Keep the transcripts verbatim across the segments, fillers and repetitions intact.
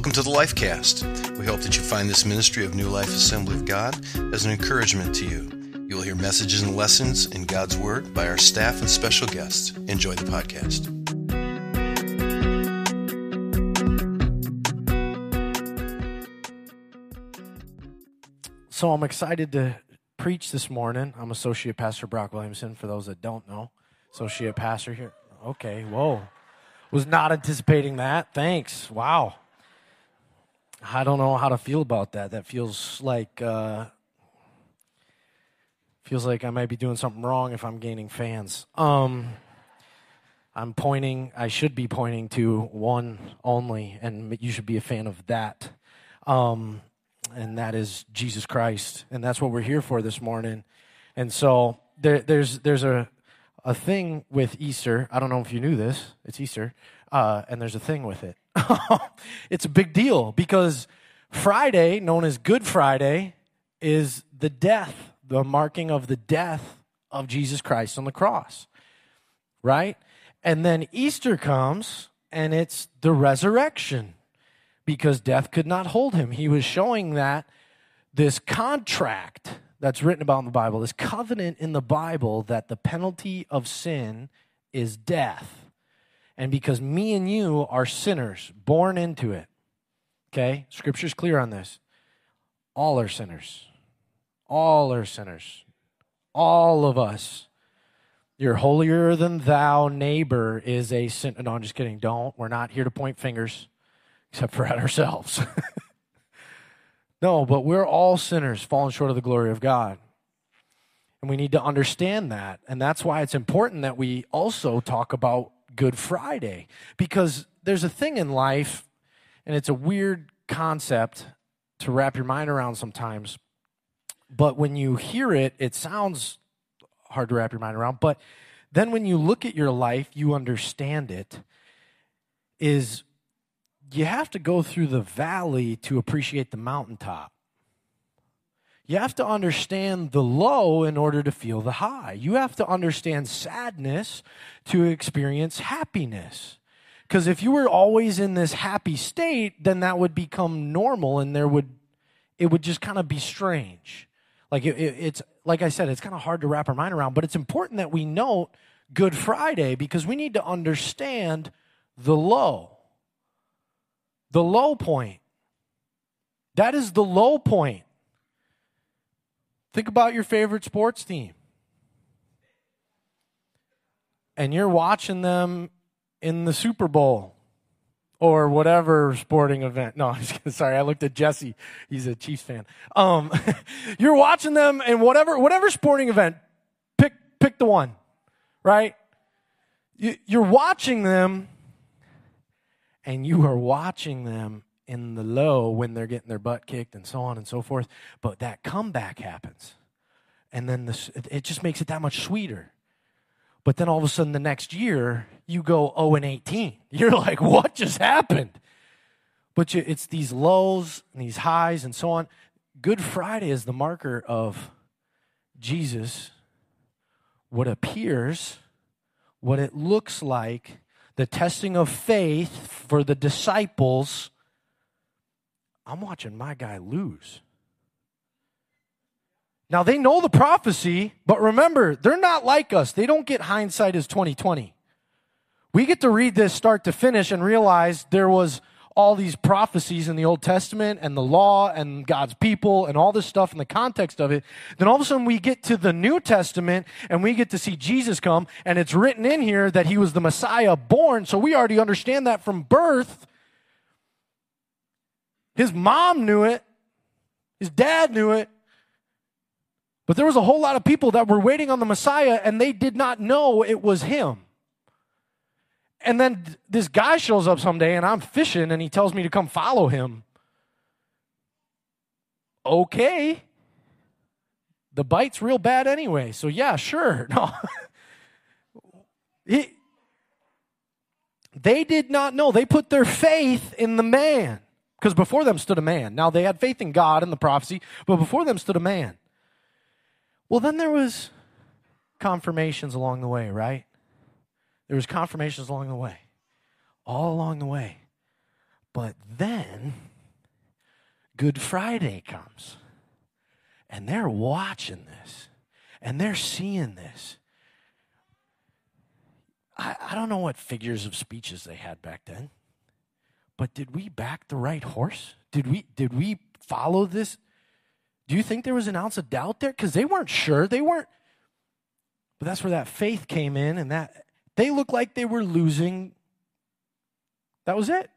Welcome to the Lifecast. We hope that you find this ministry of New Life Assembly of God as an encouragement to you. You will hear messages and lessons in God's Word by our staff and special guests. Enjoy the podcast. So I'm excited to preach this morning. I'm Associate Pastor Brock Williamson, for those that don't know. Associate Pastor here. Okay, whoa. Was not anticipating that. Thanks. Wow. I don't know how to feel about that. That feels like uh, feels like I might be doing something wrong if I'm gaining fans. Um, I'm pointing, I should be pointing to one only, and you should be a fan of that. Um, and that is Jesus Christ. And that's what we're here for this morning. And so there, there's there's a, a thing with Easter. I don't know if you knew this. It's Easter. Uh, and there's a thing with it. It's a big deal because Friday, known as Good Friday, is the death, the marking of the death of Jesus Christ on the cross, right? And then Easter comes, and it's the resurrection because death could not hold him. He was showing that this contract that's written about in the Bible, this covenant in the Bible, that the penalty of sin is death. And because me and you are sinners, born into it, okay? Scripture's clear on this. All are sinners. All are sinners. All of us. Your holier than thou neighbor is a sin. No, I'm just kidding. Don't. We're not here to point fingers, except for at ourselves. No, but we're all sinners, falling short of the glory of God. And we need to understand that. And that's why it's important that we also talk about Good Friday, because there's a thing in life, and it's a weird concept to wrap your mind around sometimes, but when you hear it, it sounds hard to wrap your mind around, but then when you look at your life, you understand it, is you have to go through the valley to appreciate the mountaintop. You have to understand the low in order to feel the high. You have to understand sadness to experience happiness. Because if you were always in this happy state, then that would become normal, and there would, it would just kind of be strange. Like it, it, it's like I said, it's kind of hard to wrap our mind around. But it's important that we note Good Friday because we need to understand the low, the low point. That is the low point. Think about your favorite sports team. And you're watching them in the Super Bowl or whatever sporting event. No, I'm just kidding. Sorry, I looked at Jesse. He's a Chiefs fan. Um, you're watching them in whatever whatever sporting event. Pick pick the one, right? You, you're watching them, and you are watching them in the low when they're getting their butt kicked and so on and so forth. But that comeback happens. And then this, it just makes it that much sweeter. But then all of a sudden the next year, you go oh and eighteen. You're like, what just happened? But you, it's these lows and these highs and so on. Good Friday is the marker of Jesus, what appears, what it looks like, the testing of faith for the disciples. I'm watching my guy lose. Now, they know the prophecy, but remember, they're not like us. They don't get hindsight as twenty twenty. We get to read this start to finish and realize there was all these prophecies in the Old Testament and the law and God's people and all this stuff in the context of it. Then all of a sudden we get to the New Testament and we get to see Jesus come, and it's written in here that he was the Messiah born, so we already understand that from birth. His mom knew it. His dad knew it. But there was a whole lot of people that were waiting on the Messiah, and they did not know it was him. And then this guy shows up someday, and I'm fishing, and he tells me to come follow him. Okay. The bite's real bad anyway, so yeah, sure. No. he, they did not know. They put their faith in the man. Because before them stood a man. Now, they had faith in God and the prophecy, but before them stood a man. Well, then there was confirmations along the way, right? There was confirmations along the way. All along the way. But then Good Friday comes, and they're watching this, and they're seeing this. I, I don't know what figures of speeches they had back then, but did we back the right horse? Did we did we follow this? Do you think there was an ounce of doubt there? Because they weren't sure. They weren't. But that's where that faith came in, and that they looked like they were losing. That was it.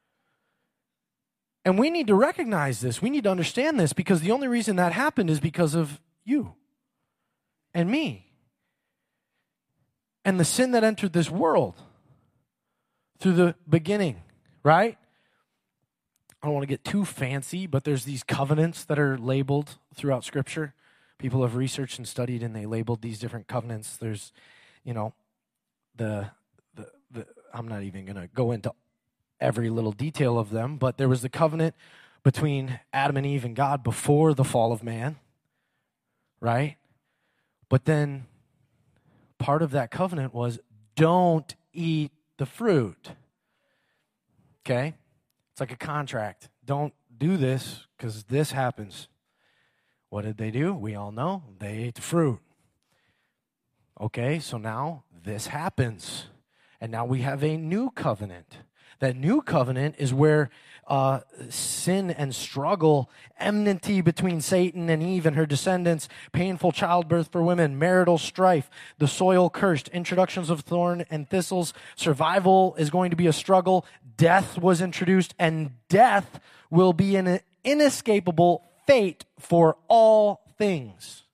And we need to recognize this. We need to understand this, because the only reason that happened is because of you and me and the sin that entered this world through the beginning, right? I don't want to get too fancy, but there's these covenants that are labeled throughout Scripture. People have researched and studied, and they labeled these different covenants. There's, you know, the the, the I'm not even going to go into every little detail of them, but there was the covenant between Adam and Eve and God before the fall of man, right? But then part of that covenant was don't eat the fruit, okay? It's like a contract. Don't do this because this happens. What did they do? We all know. They ate the fruit. Okay, so now this happens. And now we have a new covenant. That new covenant is where uh, sin and struggle, enmity between Satan and Eve and her descendants, painful childbirth for women, marital strife, the soil cursed, introductions of thorn and thistles, survival is going to be a struggle, death was introduced, and death will be an inescapable fate for all things.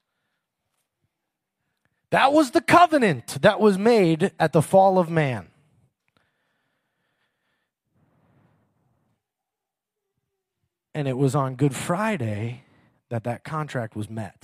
That was the covenant that was made at the fall of man. And it was on Good Friday that that contract was met.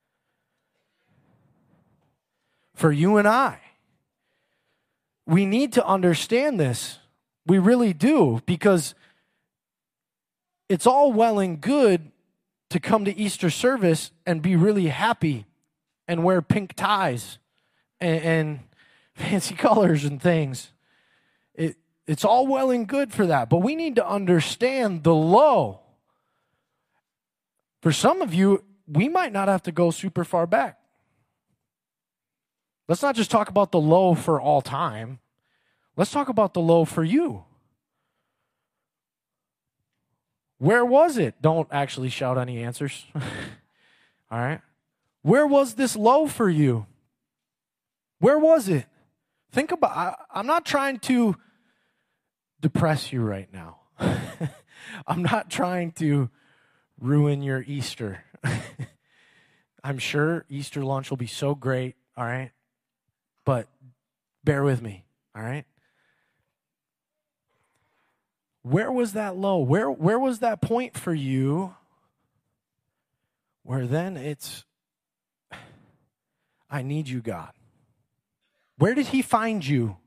For you and I, we need to understand this. We really do, because it's all well and good to come to Easter service and be really happy and wear pink ties and, and fancy colors and things. It, it's all well and good for that, but we need to understand the low. For some of you, we might not have to go super far back. Let's not just talk about the low for all time. Let's talk about the low for you. Where was it? Don't actually shout any answers. All right. Where was this low for you? Where was it? Think about, I, I'm not trying to depress you right now. I'm not trying to ruin your Easter. I'm sure Easter lunch will be so great, all right? But bear with me, all right? Where was that low? Where, where was that point for you where then it's, I need you, God? Where did he find you?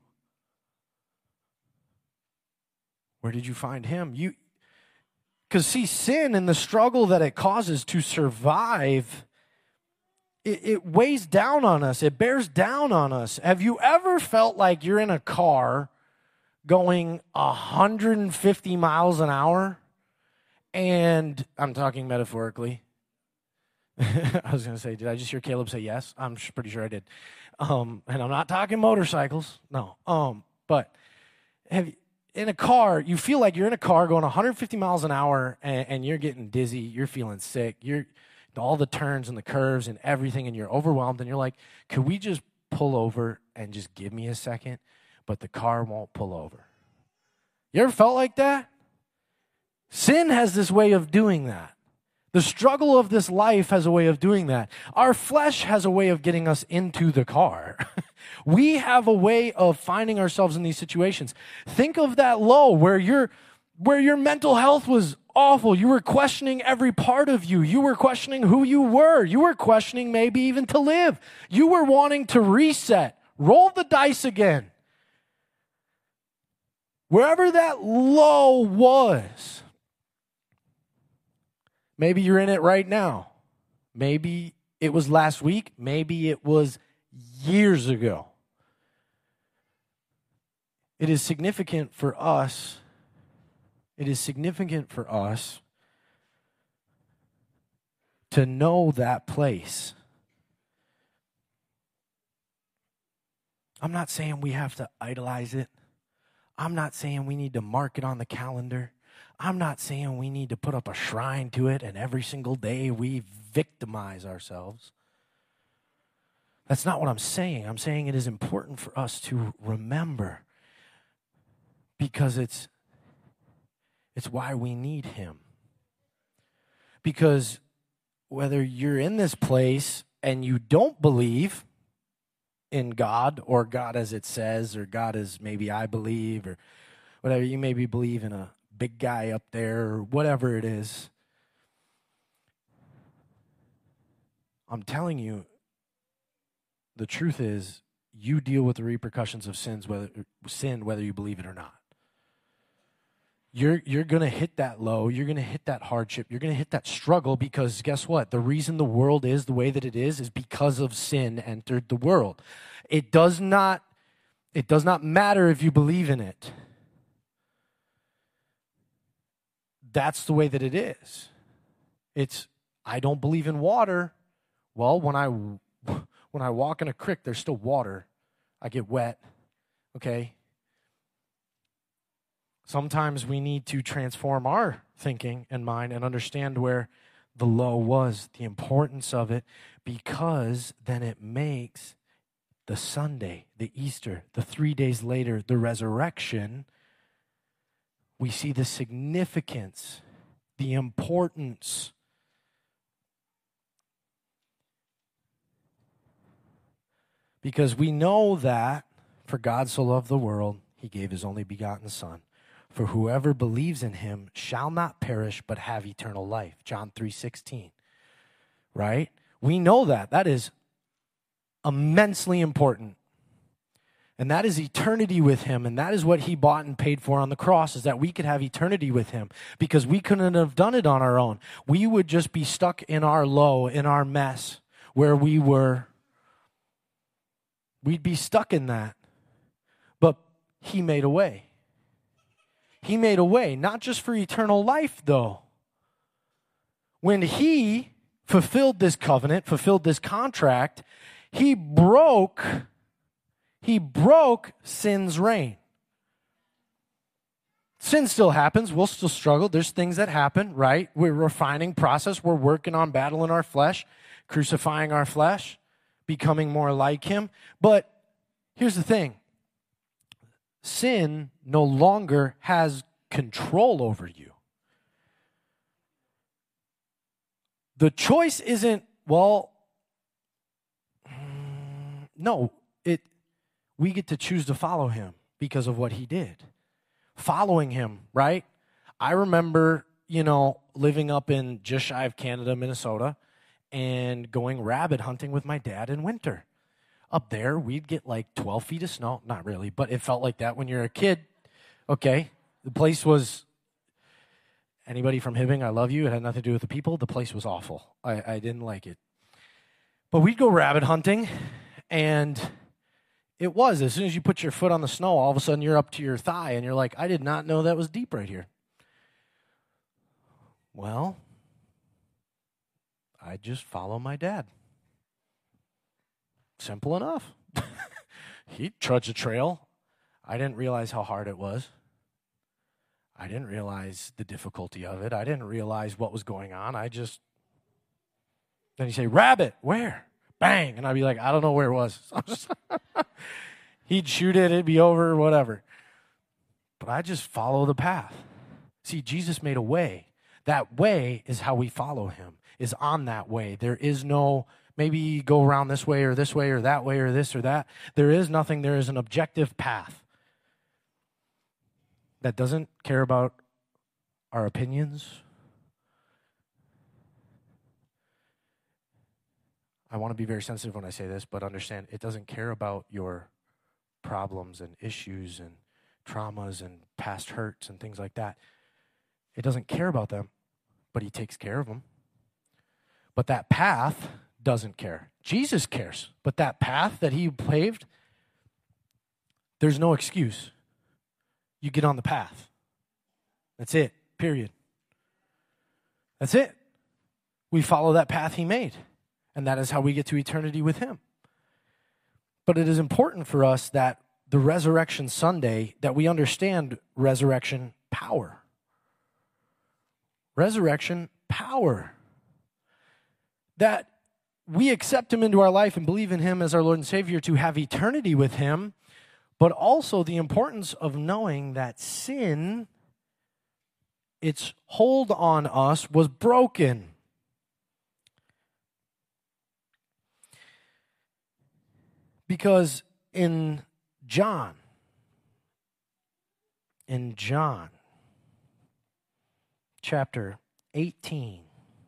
Where did you find him? You, because see, sin and the struggle that it causes to survive, it, it weighs down on us. It bears down on us. Have you ever felt like you're in a car going one hundred fifty miles an hour? And I'm talking metaphorically. I was going to say, did I just hear Caleb say yes? I'm pretty sure I did. Um, and I'm not talking motorcycles. No. Um, but have you, in a car, you feel like you're in a car going one hundred fifty miles an hour, and, and you're getting dizzy, you're feeling sick, you're all the turns and the curves and everything, and you're overwhelmed, and you're like, could we just pull over and just give me a second? But the car won't pull over. You ever felt like that? Sin has this way of doing that. The struggle of this life has a way of doing that. Our flesh has a way of getting us into the car. We have a way of finding ourselves in these situations. Think of that low where your where your mental health was awful. You were questioning every part of you. You were questioning who you were. You were questioning maybe even to live. You were wanting to reset, roll the dice again. Wherever that low was, maybe you're in it right now. Maybe it was last week. Maybe it was years ago. It is significant for us It is significant for us to know that place. I'm not saying we have to idolize it. I'm not saying we need to mark it on the calendar. I'm not saying we need to put up a shrine to it and every single day we victimize ourselves. That's not what I'm saying. I'm saying it is important for us to remember because it's it's why we need him. Because whether you're in this place and you don't believe in God or God as it says or God as maybe I believe or whatever, you maybe believe in a big guy up there or whatever it is, I'm telling you, the truth is you deal with the repercussions of sins, whether sin, whether you believe it or not. You're, you're going to hit that low. You're going to hit that hardship. You're going to hit that struggle because guess what? The reason the world is the way that it is is because of sin entered the world. It does not, it does not matter if you believe in it. That's the way that it is. It's, I don't believe in water. Well, when I, when I walk in a creek, there's still water. I get wet, okay? Sometimes we need to transform our thinking and mind and understand where the low was, the importance of it, because then it makes the Sunday, the Easter, the three days later, the resurrection, we see the significance, the importance. Because we know that for God so loved the world, he gave his only begotten Son. For whoever believes in him shall not perish, but have eternal life. John three sixteen. Right? We know that. That is immensely important. And that is eternity with him. And that is what he bought and paid for on the cross, is that we could have eternity with him. Because we couldn't have done it on our own. We would just be stuck in our low, in our mess, where we were. We'd be stuck in that. But he made a way. He made a way, not just for eternal life, though. When he fulfilled this covenant, fulfilled this contract, he broke, he broke sin's reign. Sin still happens. We'll still struggle. There's things that happen, right? We're refining process. We're working on battling our flesh, crucifying our flesh, becoming more like him. But here's the thing. Sin no longer has control over you. The choice isn't, well, no, it. We get to choose to follow him because of what he did. Following him, right? I remember, you know, living up in just shy of Canada, Minnesota, and going rabbit hunting with my dad in winter. Up there, we'd get like twelve feet of snow. Not really, but it felt like that when you're a kid. Okay, the place was, anybody from Hibbing, I love you. It had nothing to do with the people. The place was awful. I, I didn't like it. But we'd go rabbit hunting, and it was, as soon as you put your foot on the snow, all of a sudden you're up to your thigh, and you're like, I did not know that was deep right here. Well, I just follow my dad. Simple enough. He'd trudge a trail. I didn't realize how hard it was. I didn't realize the difficulty of it. I didn't realize what was going on. I just, then he'd say, rabbit, where? Bang. And I'd be like, I don't know where it was. He'd shoot it, it'd be over, whatever. But I just follow the path. See, Jesus made a way. That way is how we follow him, is on that way. There is no, maybe go around this way or this way or that way or this or that. There is nothing. There is an objective path that doesn't care about our opinions. I want to be very sensitive when I say this, but understand it doesn't care about your problems and issues and traumas and past hurts and things like that. It doesn't care about them, but he takes care of them. But that path doesn't care. Jesus cares, but that path that he paved, there's no excuse. You get on the path. That's it, period. That's it. We follow that path he made, and that is how we get to eternity with him. But it is important for us that the Resurrection Sunday, that we understand resurrection power. Resurrection power. That we accept him into our life and believe in him as our Lord and Savior to have eternity with him, but also the importance of knowing that sin, its hold on us, was broken. Because in John, in John chapter eighteen,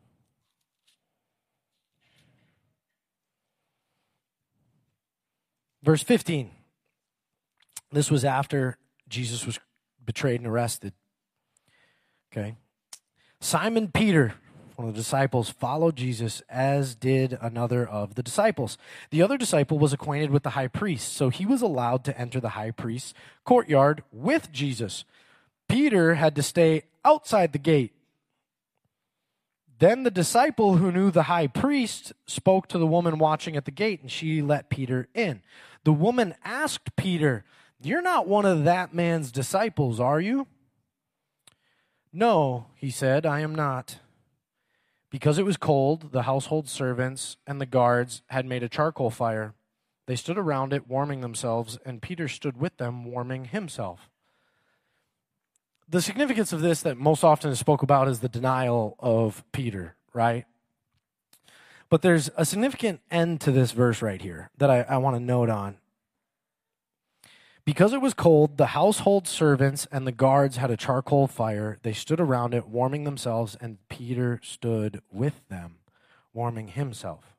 verse fifteen, this was after Jesus was betrayed and arrested. Okay. Simon Peter, one of the disciples, followed Jesus, as did another of the disciples. The other disciple was acquainted with the high priest, so he was allowed to enter the high priest's courtyard with Jesus. Peter had to stay outside the gate. Then the disciple who knew the high priest spoke to the woman watching at the gate, and she let Peter in. The woman asked Peter, "You're not one of that man's disciples, are you?" "No," he said, "I am not." Because it was cold, the household servants and the guards had made a charcoal fire. They stood around it, warming themselves, and Peter stood with them, warming himself. The significance of this that most often is spoke about is the denial of Peter, right? But there's a significant end to this verse right here that I, I want to note on. Because it was cold, the household servants and the guards had a charcoal fire. They stood around it, warming themselves, and Peter stood with them, warming himself.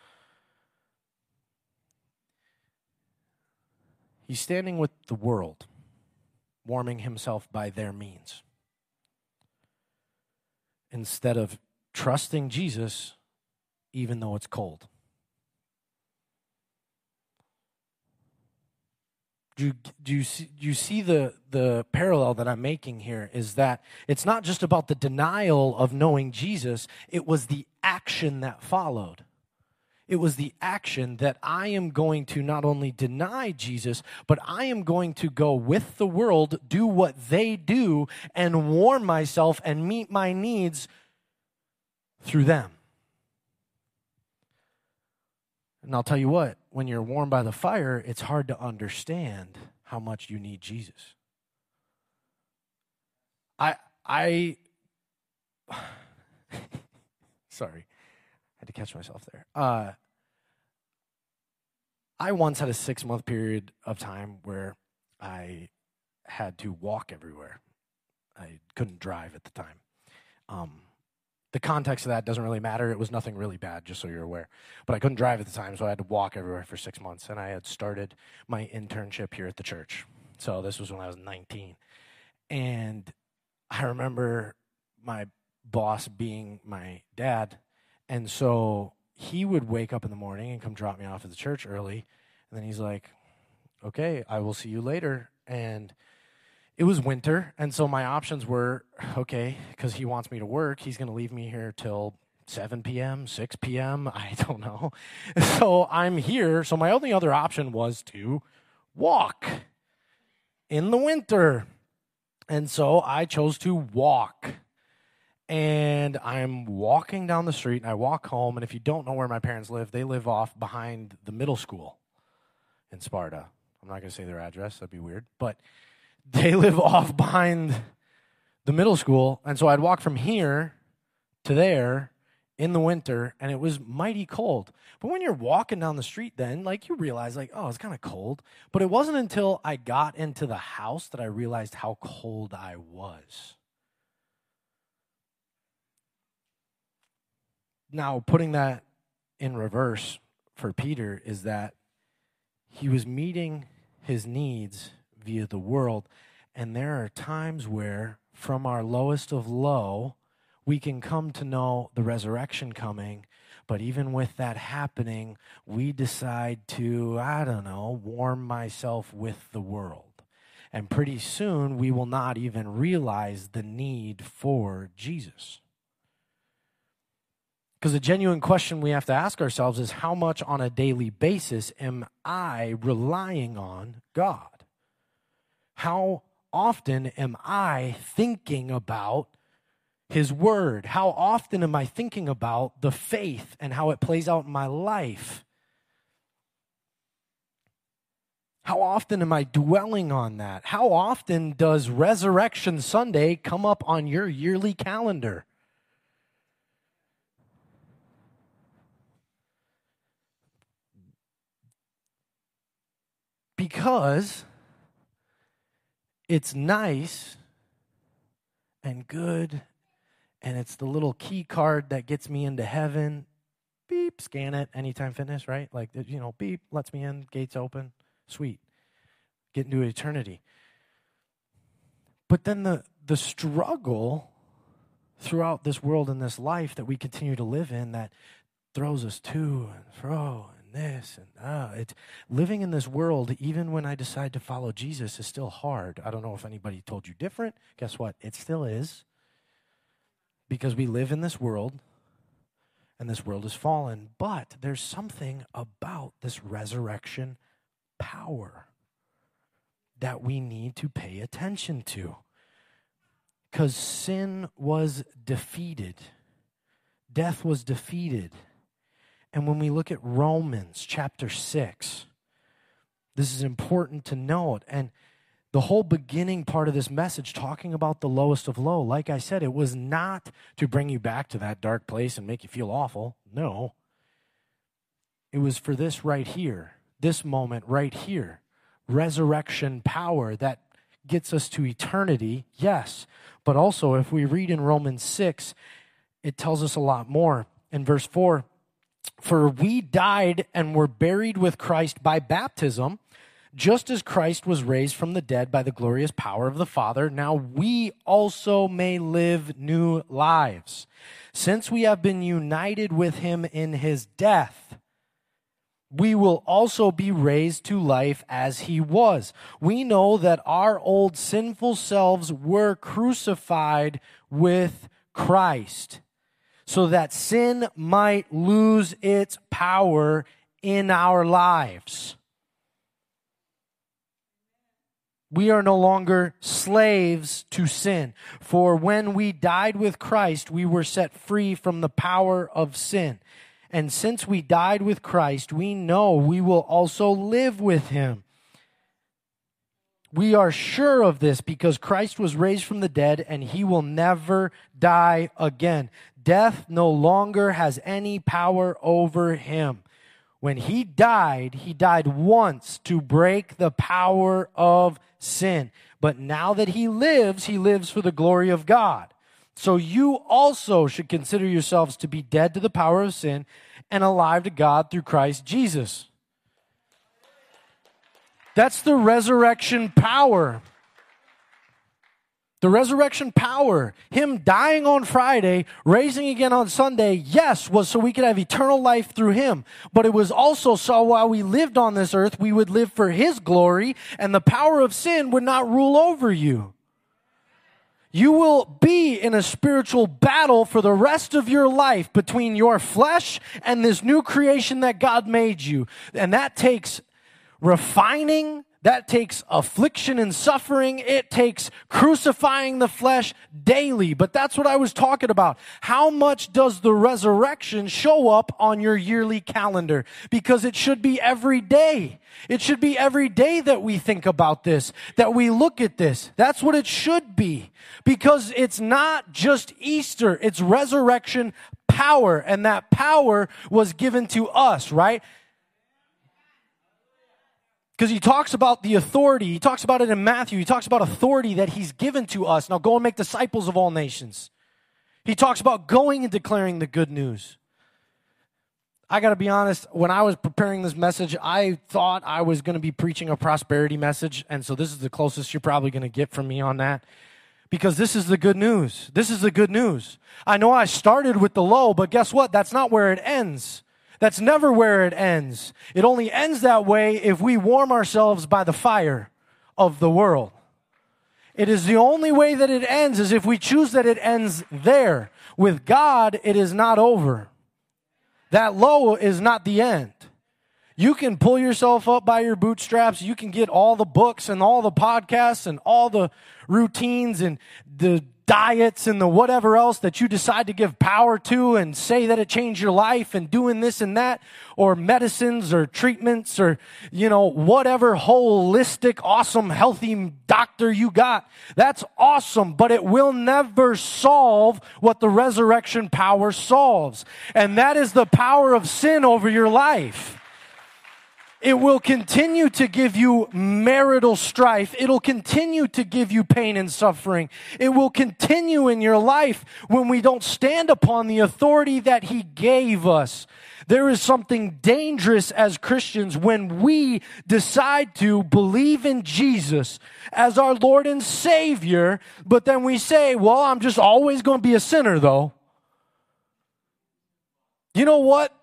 He's standing with the world, warming himself by their means, instead of trusting Jesus even though it's cold. Do you, do you see, do you see the, the parallel that I'm making here is that it's not just about the denial of knowing Jesus, it was the action that followed. It was the action that I am going to not only deny Jesus, but I am going to go with the world, do what they do, and warm myself and meet my needs through them. And I'll tell you what, when you're warmed by the fire, it's hard to understand how much you need Jesus. I, I, sorry, I had to catch myself there. Uh, I once had a six-month period of time where I had to walk everywhere. I couldn't drive at the time. Um, The context of that doesn't really matter. It was nothing really bad, just so you're aware. But I couldn't drive at the time, so I had to walk everywhere for six months. And I had started my internship here at the church. So this was when I was nineteen. And I remember my boss being my dad. And so he would wake up in the morning and come drop me off at the church early. And then he's like, okay, I will see you later. And it was winter, and so my options were, okay, because he wants me to work, he's going to leave me here till seven p.m., six p.m., I don't know. So I'm here, so my only other option was to walk in the winter. And so I chose to walk. And I'm walking down the street, and I walk home, and if you don't know where my parents live, they live off behind the middle school in Sparta. I'm not going to say their address, that'd be weird, but they live off behind the middle school, and so I'd walk from here to there in the winter, and it was mighty cold. But when you're walking down the street then, like, you realize, like, oh, it's kind of cold. But it wasn't until I got into the house that I realized how cold I was. Now, putting that in reverse for Peter is that he was meeting his needs via the world, and there are times where from our lowest of low we can come to know the resurrection coming, but even with that happening, we decide to, I don't know, warm myself with the world. And pretty soon, we will not even realize the need for Jesus. Because a genuine question we have to ask ourselves is, how much on a daily basis am I relying on God? How often am I thinking about His Word? How often am I thinking about the faith and how it plays out in my life? How often am I dwelling on that? How often does Resurrection Sunday come up on your yearly calendar? Because it's nice and good, and it's the little key card that gets me into heaven. Beep, scan it, Anytime Fitness, right? Like, you know, beep, lets me in, gates open. Sweet. Get into eternity. But then the, the struggle throughout this world and this life that we continue to live in that throws us to and fro and this and ah, it's living in this world, even when I decide to follow Jesus, is still hard. I don't know if anybody told you different. Guess what? It still is. Because we live in this world, and this world is fallen. But there's something about this resurrection power that we need to pay attention to. Because sin was defeated. Death was defeated. And when we look at Romans chapter six, this is important to note. And the whole beginning part of this message, talking about the lowest of low, like I said, it was not to bring you back to that dark place and make you feel awful. No. It was for this right here, this moment right here. Resurrection power that gets us to eternity, yes. But also, if we read in Romans six, it tells us a lot more. In verse four, for we died and were buried with Christ by baptism, just as Christ was raised from the dead by the glorious power of the Father. Now we also may live new lives, since we have been united with him in his death. We will also be raised to life as he was. We know that our old sinful selves were crucified with Christ, so that sin might lose its power in our lives. We are no longer slaves to sin. For when we died with Christ, we were set free from the power of sin. And since we died with Christ, we know we will also live with him. We are sure of this because Christ was raised from the dead and he will never die again. Death no longer has any power over him. When he died, he died once to break the power of sin. But now that he lives, he lives for the glory of God. So you also should consider yourselves to be dead to the power of sin and alive to God through Christ Jesus. That's the resurrection power. The resurrection power, him dying on Friday, raising again on Sunday, yes, was so we could have eternal life through him. But it was also so while we lived on this earth, we would live for his glory, and the power of sin would not rule over you. You will be in a spiritual battle for the rest of your life between your flesh and this new creation that God made you. And that takes refining. That takes affliction and suffering. It takes crucifying the flesh daily. But that's what I was talking about. How much does the resurrection show up on your yearly calendar? Because it should be every day. It should be every day that we think about this, that we look at this. That's what it should be. Because it's not just Easter, it's resurrection power. And that power was given to us, right? Because he talks about the authority. He talks about it in Matthew. He talks about authority that he's given to us. Now go and make disciples of all nations. He talks about going and declaring the good news. I got to be honest, when I was preparing this message, I thought I was going to be preaching a prosperity message. And so this is the closest you're probably going to get from me on that. Because this is the good news. This is the good news. I know I started with the low, but guess what? That's not where it ends. That's never where it ends. It only ends that way if we warm ourselves by the fire of the world. It is the only way that it ends is if we choose that it ends there. With God, it is not over. That low is not the end. You can pull yourself up by your bootstraps. You can get all the books and all the podcasts and all the routines and the diets and the whatever else that you decide to give power to and say that it changed your life and doing this and that, or medicines or treatments or, you know, whatever holistic, awesome, healthy doctor you got. That's awesome, but it will never solve what the resurrection power solves. And that is the power of sin over your life. It will continue to give you marital strife. It'll continue to give you pain and suffering. It will continue in your life when we don't stand upon the authority that He gave us. There is something dangerous as Christians when we decide to believe in Jesus as our Lord and Savior, but then we say, well, I'm just always going to be a sinner, though. You know what?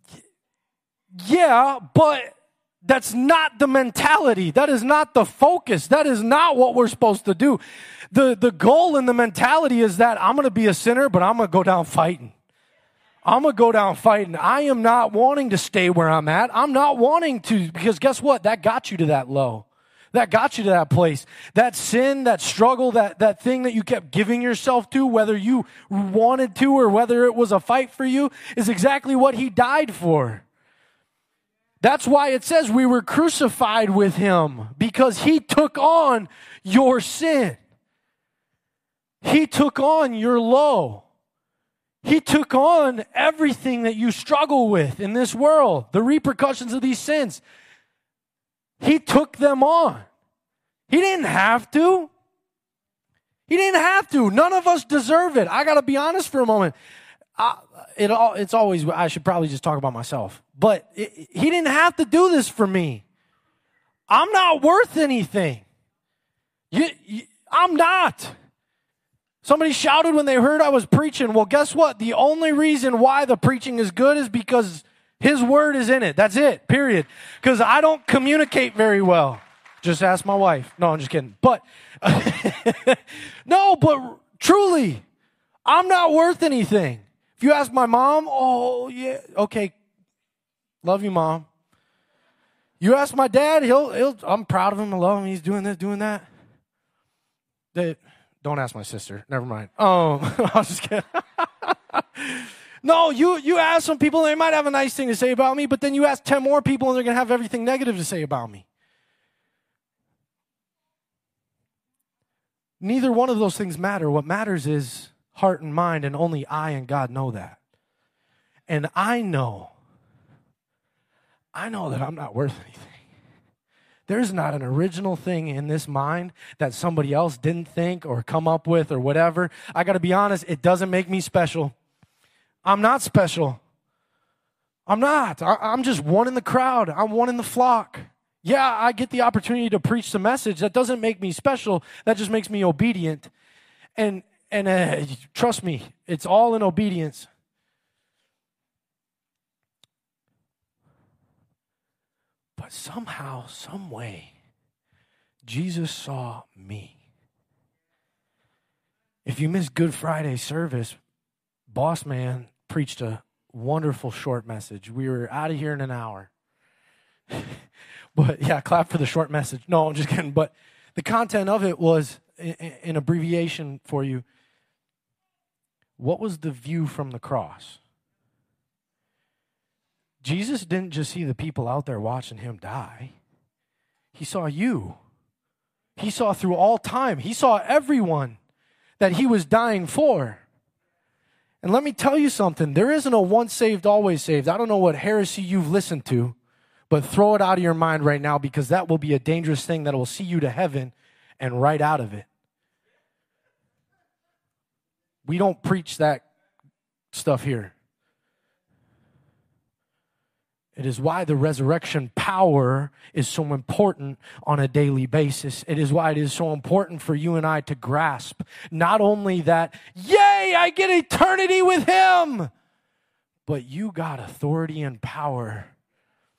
Yeah, but that's not the mentality. That is not the focus. That is not what we're supposed to do. The, the goal and the mentality is that I'm going to be a sinner, but I'm going to go down fighting. I'm going to go down fighting. I am not wanting to stay where I'm at. I'm not wanting to, because guess what? That got you to that low. That got you to that place. That sin, that struggle, that, that thing that you kept giving yourself to, whether you wanted to or whether it was a fight for you, is exactly what He died for. That's why it says we were crucified with Him, because He took on your sin. He took on your low. He took on everything that you struggle with in this world, the repercussions of these sins. He took them on. He didn't have to. He didn't have to. None of us deserve it. I got to be honest for a moment. I, it all, it's always, I should probably just talk about myself. But it, He didn't have to do this for me. I'm not worth anything. You, you, I'm not. Somebody shouted when they heard I was preaching. Well, guess what? The only reason why the preaching is good is because His word is in it. That's it, period. Because I don't communicate very well. Just ask my wife. No, I'm just kidding. But, no, but truly, I'm not worth anything. If you ask my mom, oh, yeah, okay, love you, Mom. You ask my dad, he'll, he'll, I'm proud of him, I love him, he's doing this, doing that. They, don't ask my sister, never mind. Um, I was just kidding. No, you, you ask some people, they might have a nice thing to say about me, but then you ask ten more people and they're going to have everything negative to say about me. Neither one of those things matter. What matters is heart and mind, and only I and God know that. And I know, I know that I'm not worth anything. There's not an original thing in this mind that somebody else didn't think or come up with or whatever. I got to be honest, it doesn't make me special. I'm not special. I'm not. I, I'm just one in the crowd. I'm one in the flock. Yeah, I get the opportunity to preach the message. That doesn't make me special. That just makes me obedient. And And uh, trust me, it's all in obedience. But somehow, some way, Jesus saw me. If you missed Good Friday service, Boss Man preached a wonderful short message. We were out of here in an hour. But yeah, clap for the short message. No, I'm just kidding. But the content of it was, in abbreviation for you, what was the view from the cross? Jesus didn't just see the people out there watching Him die. He saw you. He saw through all time. He saw everyone that He was dying for. And let me tell you something. There isn't a once saved, always saved. I don't know what heresy you've listened to, but throw it out of your mind right now, because that will be a dangerous thing that will see you to heaven and right out of it. We don't preach that stuff here. It is why the resurrection power is so important on a daily basis. It is why it is so important for you and I to grasp not only that, yay, I get eternity with Him, but you got authority and power.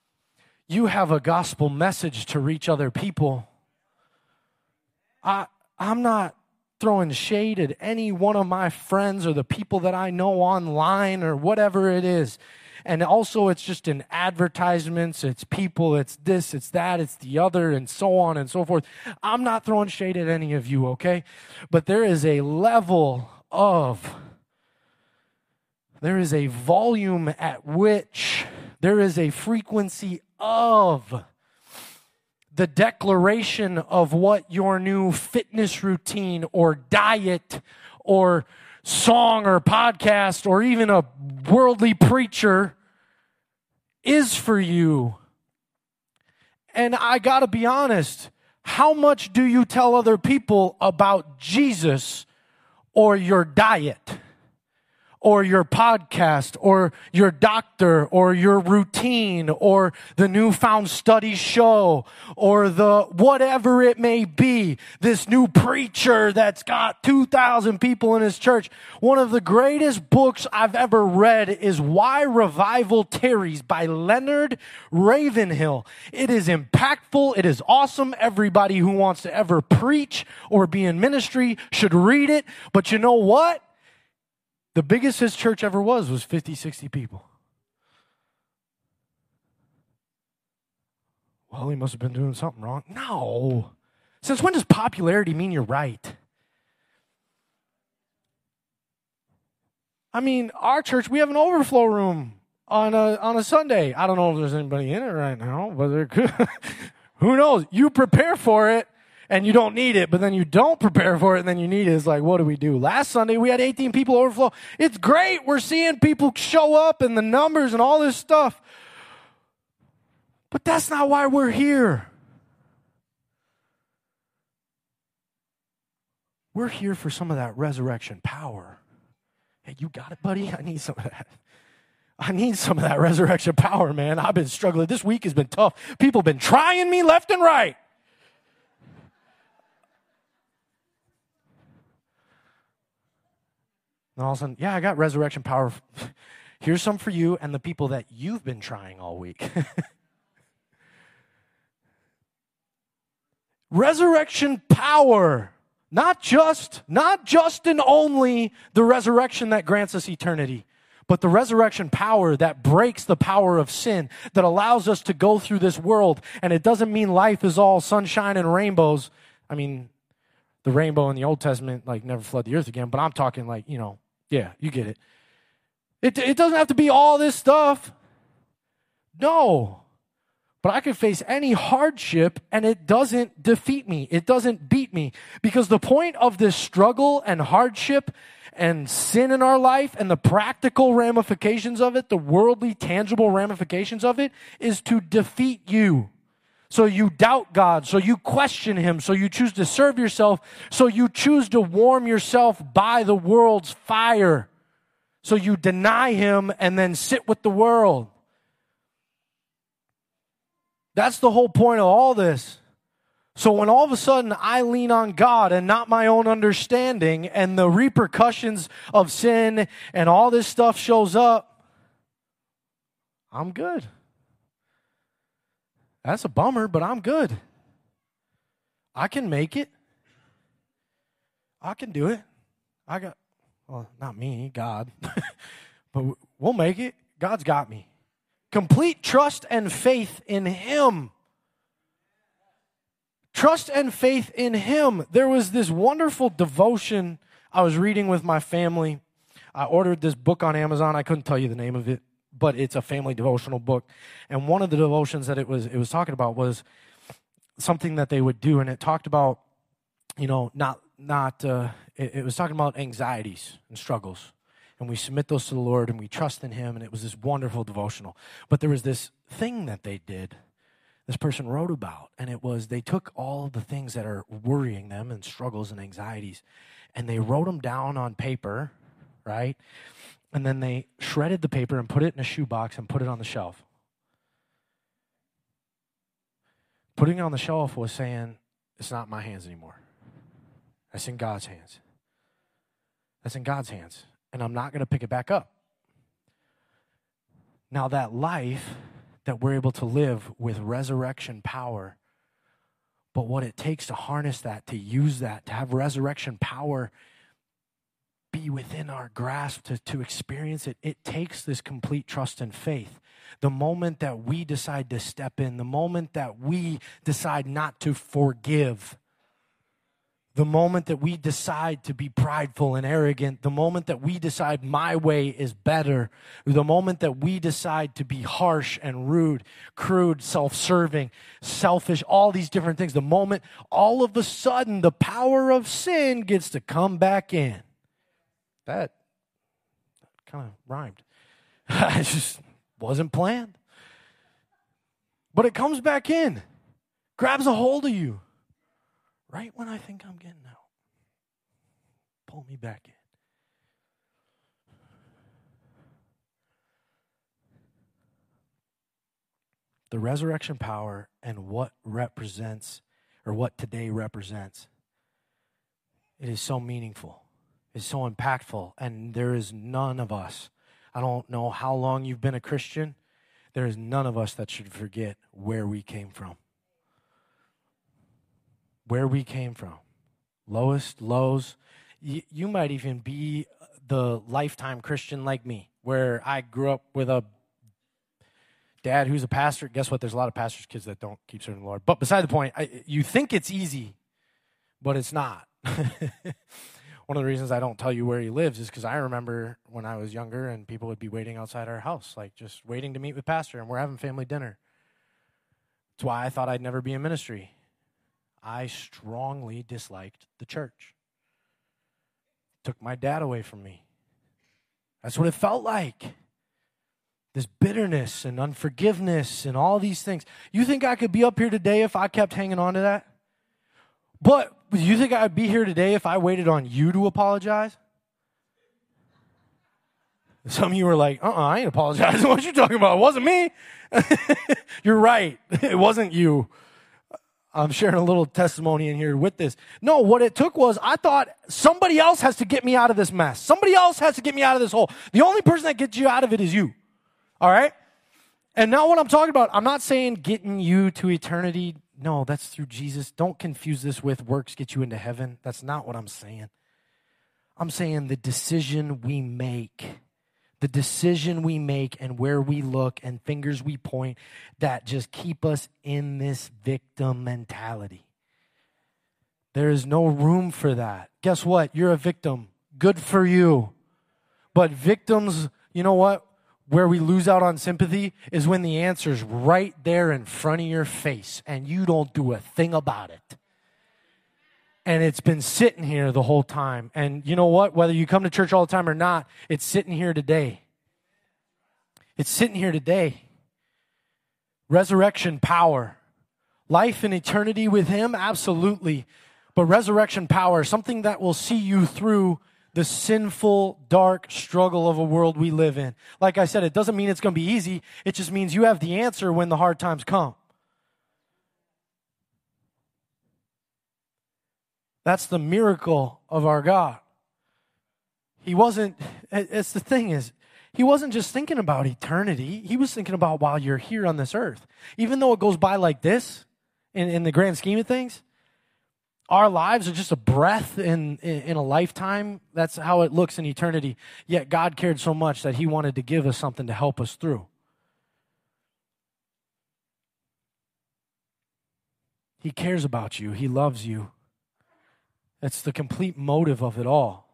You have a gospel message to reach other people. I I'm not throwing shade at any one of my friends or the people that I know online or whatever it is. And also it's just in advertisements, it's people, it's this, it's that, it's the other, and so on and so forth. I'm not throwing shade at any of you, okay? But there is a level of, there is a volume at which, there is a frequency of the declaration of what your new fitness routine or diet or song or podcast or even a worldly preacher is for you. And I got to be honest, how much do you tell other people about Jesus or your diet or your podcast or your doctor or your routine or the newfound study show or the whatever it may be, this new preacher that's got two thousand people in his church? One of the greatest books I've ever read is Why Revival Tarries by Leonard Ravenhill. It is impactful. It is awesome. Everybody who wants to ever preach or be in ministry should read it. But you know what? The biggest his church ever was was fifty, sixty people. Well, he must have been doing something wrong. No. Since when does popularity mean you're right? I mean, our church, we have an overflow room on a on a Sunday. I don't know if there's anybody in it right now, but there could. Who knows? You prepare for it. And you don't need it, but then you don't prepare for it, and then you need it. It's like, what do we do? Last Sunday, we had eighteen people overflow. It's great. We're seeing people show up and the numbers and all this stuff. But that's not why we're here. We're here for some of that resurrection power. Hey, you got it, buddy? I need some of that. I need some of that resurrection power, man. I've been struggling. This week has been tough. People have been trying me left and right. And all of a sudden, yeah, I got resurrection power. Here's some for you and the people that you've been trying all week. Resurrection power. Not just, not just and only the resurrection that grants us eternity, but the resurrection power that breaks the power of sin, that allows us to go through this world. And it doesn't mean life is all sunshine and rainbows. I mean, the rainbow in the Old Testament, like, never flood the earth again, but I'm talking like, you know, yeah, you get it. It it doesn't have to be all this stuff. No. But I could face any hardship and it doesn't defeat me. It doesn't beat me. Because the point of this struggle and hardship and sin in our life and the practical ramifications of it, the worldly, tangible ramifications of it, is to defeat you. So you doubt God, so you question him, so you choose to serve yourself, so you choose to warm yourself by the world's fire. So you deny him and then sit with the world. That's the whole point of all this. So when all of a sudden I lean on God and not my own understanding, and the repercussions of sin and all this stuff shows up, I'm good. That's a bummer, but I'm good. I can make it. I can do it. I got, well, not me, God. But we'll make it. God's got me. Complete trust and faith in him. Trust and faith in him. There was this wonderful devotion I was reading with my family. I ordered this book on Amazon. I couldn't tell you the name of it, but it's a family devotional book. And one of the devotions that it was it was talking about was something that they would do, and it talked about, you know, not not uh, it, it was talking about anxieties and struggles, and we submit those to the Lord and we trust in him, and it was this wonderful devotional. But there was this thing that they did, this person wrote about, and it was they took all of the things that are worrying them and struggles and anxieties, and they wrote them down on paper, right? And then they shredded the paper and put it in a shoebox and put it on the shelf. Putting it on the shelf was saying, it's not in my hands anymore. That's in God's hands. That's in God's hands. And I'm not going to pick it back up. Now that life that we're able to live with resurrection power But what it takes to harness that, to use that, to have resurrection power be within our grasp, to, to experience it, it takes this complete trust and faith. The moment that we decide to step in, the moment that we decide not to forgive, the moment that we decide to be prideful and arrogant, the moment that we decide my way is better, the moment that we decide to be harsh and rude, crude, self-serving, selfish, all these different things, the moment all of a sudden the power of sin gets to come back in. That, that kind of rhymed. It just wasn't planned. But it comes back in, grabs a hold of you. Right when I think I'm getting out, pull me back in. The resurrection power and what represents, or what today represents, it is so meaningful. It's so impactful. And there is none of us, I don't know how long you've been a Christian, there is none of us that should forget where we came from. Where we came from. Lowest, lows. You, you might even be the lifetime Christian like me, where I grew up with a dad who's a pastor. Guess what? There's a lot of pastors' kids that don't keep serving the Lord. But beside the point, I, you think it's easy, but it's not. One of the reasons I don't tell you where he lives is because I remember when I was younger and people would be waiting outside our house, like just waiting to meet with pastor, and we're having family dinner. That's why I thought I'd never be in ministry. I strongly disliked the church. Took my dad away from me. That's what it felt like. This bitterness and unforgiveness and all these things. You think I could be up here today if I kept hanging on to that? But you think I'd be here today if I waited on you to apologize? Some of you were like, uh-uh, I ain't apologizing. What you talking about? It wasn't me. You're right. It wasn't you. I'm sharing a little testimony in here with this. No, what it took was I thought somebody else has to get me out of this mess. Somebody else has to get me out of this hole. The only person that gets you out of it is you. All right? And now what I'm talking about, I'm not saying getting you to eternity. No, that's through Jesus. Don't confuse this with works get you into heaven. That's not what I'm saying. I'm saying the decision we make. The decision we make and where we look and fingers we point that just keep us in this victim mentality. There is no room for that. Guess what? You're a victim. Good for you. But victims, you know what? Where we lose out on sympathy is when the answer's right there in front of your face and you don't do a thing about it. And it's been sitting here the whole time. And you know what? Whether you come to church all the time or not, it's sitting here today. It's sitting here today. Resurrection power. Life and eternity with Him? Absolutely. But resurrection power, something that will see you through the sinful, dark struggle of a world we live in. Like I said, it doesn't mean it's going to be easy. It just means you have the answer when the hard times come. That's the miracle of our God. He wasn't, it's the thing is, He wasn't just thinking about eternity. He was thinking about while you're here on this earth. Even though it goes by like this, in, in the grand scheme of things, our lives are just a breath in, in, in a lifetime. That's how it looks in eternity. Yet God cared so much that He wanted to give us something to help us through. He cares about you. He loves you. That's the complete motive of it all.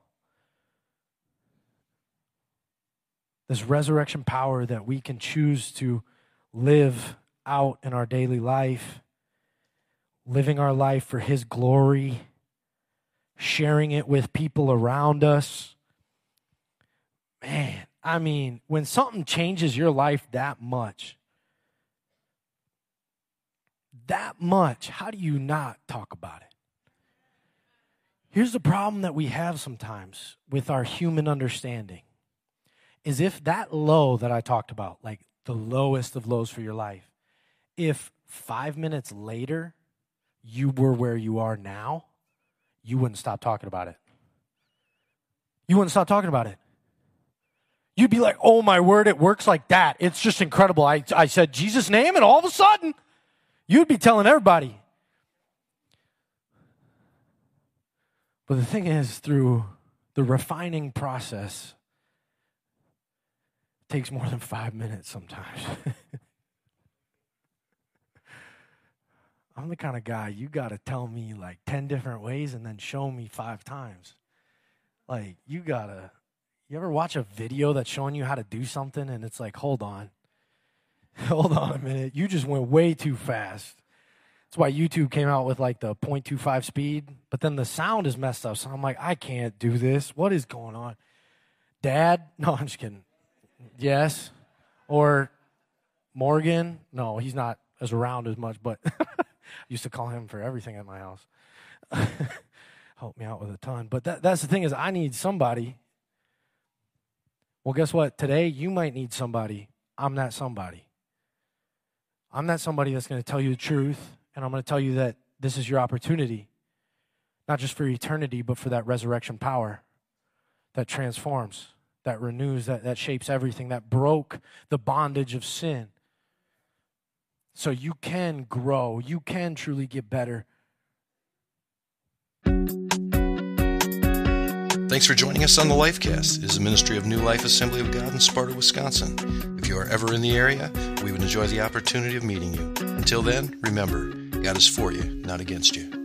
This resurrection power that we can choose to live out in our daily life, living our life for His glory, sharing it with people around us. Man, I mean, when something changes your life that much, that much, how do you not talk about it? Here's the problem that we have sometimes with our human understanding, is if that low that I talked about, like the lowest of lows for your life, if five minutes later you were where you are now, you wouldn't stop talking about it. You wouldn't stop talking about it. You'd be like, oh my word, it works like that. It's just incredible. I, I said Jesus' name and all of a sudden, you'd be telling everybody. But the thing is, through the refining process, it takes more than five minutes sometimes. I'm the kind of guy, you got to tell me like ten different ways and then show me five times. Like, you got to, you ever watch a video that's showing you how to do something and it's like, hold on. Hold on a minute. You just went way too fast. That's why YouTube came out with like the point two five speed, but then the sound is messed up. So I'm like, I can't do this. What is going on? Dad? No, I'm just kidding. Yes. Or Morgan? No, he's not as around as much, but I used to call him for everything at my house. Help me out with a ton. But that, that's the thing is I need somebody. Well, guess what? Today you might need somebody. I'm that somebody. I'm that somebody that's going to tell you the truth, and I'm going to tell you that this is your opportunity, not just for eternity, but for that resurrection power that transforms, that renews, that, that shapes everything, that broke the bondage of sin. So you can grow. You can truly get better. Thanks for joining us on the Lifecast. It is a ministry of New Life Assembly of God in Sparta, Wisconsin. If you are ever in the area, we would enjoy the opportunity of meeting you. Until then, remember, God is for you, not against you.